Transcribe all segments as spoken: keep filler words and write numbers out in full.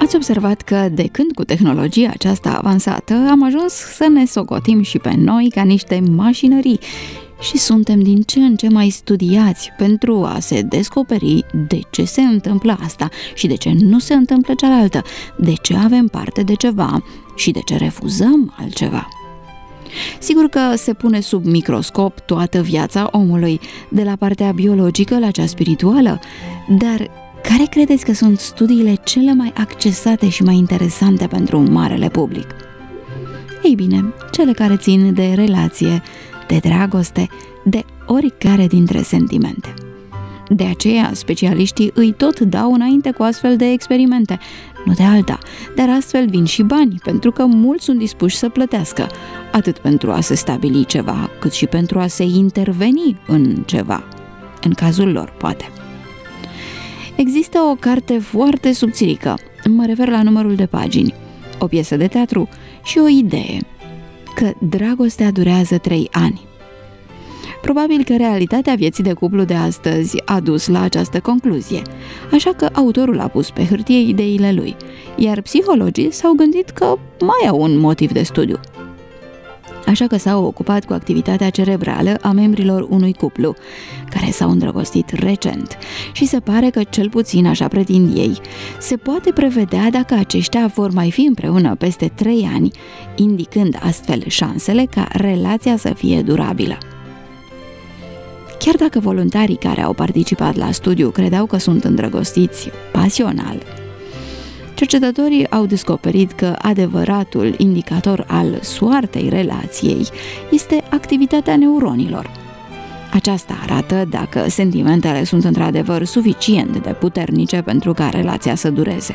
Ați observat că, de când cu tehnologia aceasta avansată, am ajuns să ne socotim și pe noi ca niște mașinării și suntem din ce în ce mai studiați pentru a se descoperi de ce se întâmplă asta și de ce nu se întâmplă cealaltă, de ce avem parte de ceva și de ce refuzăm altceva. Sigur că se pune sub microscop toată viața omului, de la partea biologică la cea spirituală, dar care credeți că sunt studiile cele mai accesate și mai interesante pentru marele public? Ei bine, cele care țin de relație, de dragoste, de oricare dintre sentimente. De aceea, specialiștii îi tot dau înainte cu astfel de experimente, nu de alta, dar astfel vin și bani, pentru că mulți sunt dispuși să plătească, atât pentru a se stabili ceva, cât și pentru a se interveni în ceva, în cazul lor, poate. Există o carte foarte subțirică, mă refer la numărul de pagini, o piesă de teatru și o idee, că dragostea durează trei ani. Probabil că realitatea vieții de cuplu de astăzi a dus la această concluzie, așa că autorul a pus pe hârtie ideile lui, iar psihologii s-au gândit că mai au un motiv de studiu. Așa că s-au ocupat cu activitatea cerebrală a membrilor unui cuplu, care s-au îndrăgostit recent și se pare că, cel puțin așa pretind ei, se poate prevedea dacă aceștia vor mai fi împreună peste trei ani, indicând astfel șansele ca relația să fie durabilă. Chiar dacă voluntarii care au participat la studiu credeau că sunt îndrăgostiți pasional, cercetătorii au descoperit că adevăratul indicator al soartei relației este activitatea neuronilor. Aceasta arată dacă sentimentele sunt într-adevăr suficient de puternice pentru ca relația să dureze.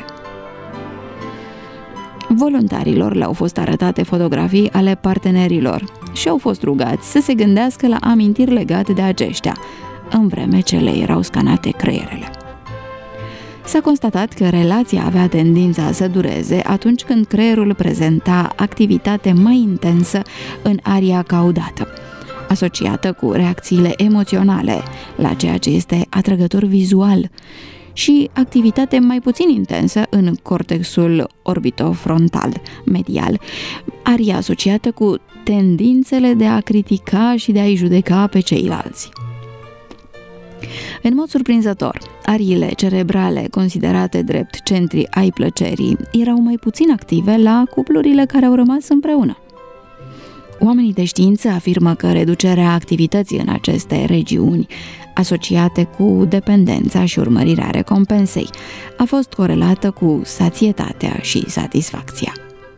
Voluntarilor le-au fost arătate fotografii ale partenerilor și au fost rugați să se gândească la amintiri legate de aceștia, în vreme ce le erau scanate creierele. S-a constatat că relația avea tendința să dureze atunci când creierul prezenta activitate mai intensă în aria caudată, asociată cu reacțiile emoționale la ceea ce este atrăgător vizual, și activitate mai puțin intensă în cortexul orbitofrontal medial, aria asociată cu tendințele de a critica și de a-i judeca pe ceilalți. În mod surprinzător, ariile cerebrale considerate drept centri ai plăcerii erau mai puțin active la cuplurile care au rămas împreună. Oamenii de știință afirmă că reducerea activității în aceste regiuni, asociate cu dependența și urmărirea recompensei, a fost corelată cu sațietatea și satisfacția.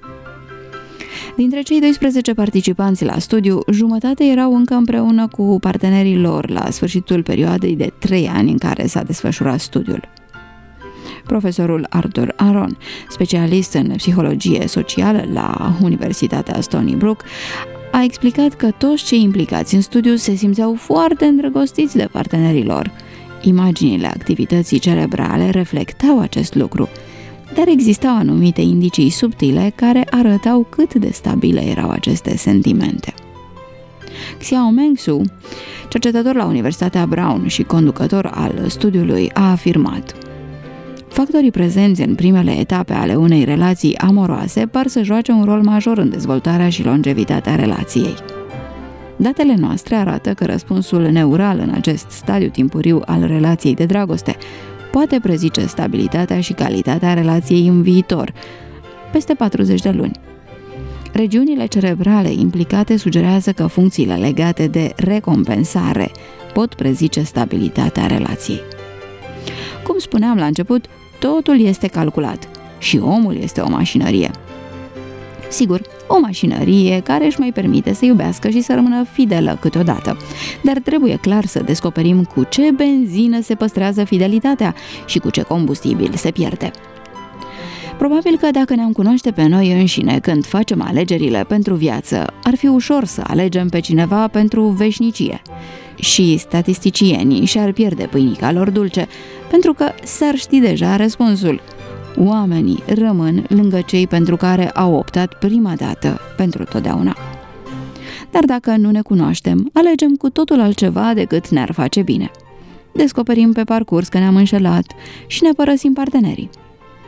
Dintre cei doisprezece participanți la studiu, jumătate erau încă împreună cu partenerii lor la sfârșitul perioadei de trei ani în care s-a desfășurat studiul. Profesorul Arthur Aron, specialist în psihologie socială la Universitatea Stony Brook, a explicat că toți cei implicați în studiu se simțeau foarte îndrăgostiți de partenerii lor. Imaginile activității cerebrale reflectau acest lucru, dar existau anumite indicii subtile care arătau cât de stabile erau aceste sentimente. Xiaomeng Su, cercetător la Universitatea Brown și conducător al studiului, a afirmat: factorii prezenți în primele etape ale unei relații amoroase par să joace un rol major în dezvoltarea și longevitatea relației. Datele noastre arată că răspunsul neural în acest stadiu timpuriu al relației de dragoste poate prezice stabilitatea și calitatea relației în viitor, peste patruzeci de luni. Regiunile cerebrale implicate sugerează că funcțiile legate de recompensare pot prezice stabilitatea relației. Cum spuneam la început, totul este calculat și omul este o mașinărie. Sigur, o mașinărie care își mai permite să iubească și să rămână fidelă câteodată, dar trebuie clar să descoperim cu ce benzină se păstrează fidelitatea și cu ce combustibil se pierde. Probabil că dacă ne-am cunoaște pe noi înșine când facem alegerile pentru viață, ar fi ușor să alegem pe cineva pentru veșnicie. Și statisticienii și-ar pierde pâinica lor dulce, pentru că s-ar ști deja răspunsul. Oamenii rămân lângă cei pentru care au optat prima dată pentru totdeauna. Dar dacă nu ne cunoaștem, alegem cu totul altceva decât ne-ar face bine. Descoperim pe parcurs că ne-am înșelat și ne părăsim partenerii.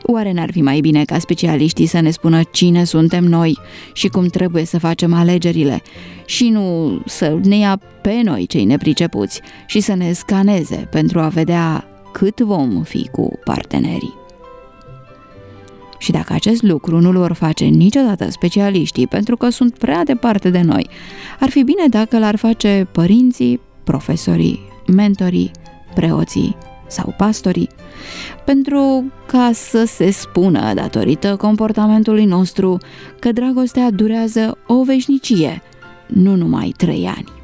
Oare n-ar fi mai bine ca specialiștii să ne spună cine suntem noi și cum trebuie să facem alegerile și nu să ne ia pe noi cei nepricepuți și să ne scaneze pentru a vedea cât vom fi cu partenerii? Și dacă acest lucru nu-l vor face niciodată specialiștii pentru că sunt prea departe de noi, ar fi bine dacă l-ar face părinții, profesorii, mentorii, preoții sau pastorii, pentru ca să se spună, datorită comportamentului nostru, că dragostea durează o veșnicie, nu numai trei ani.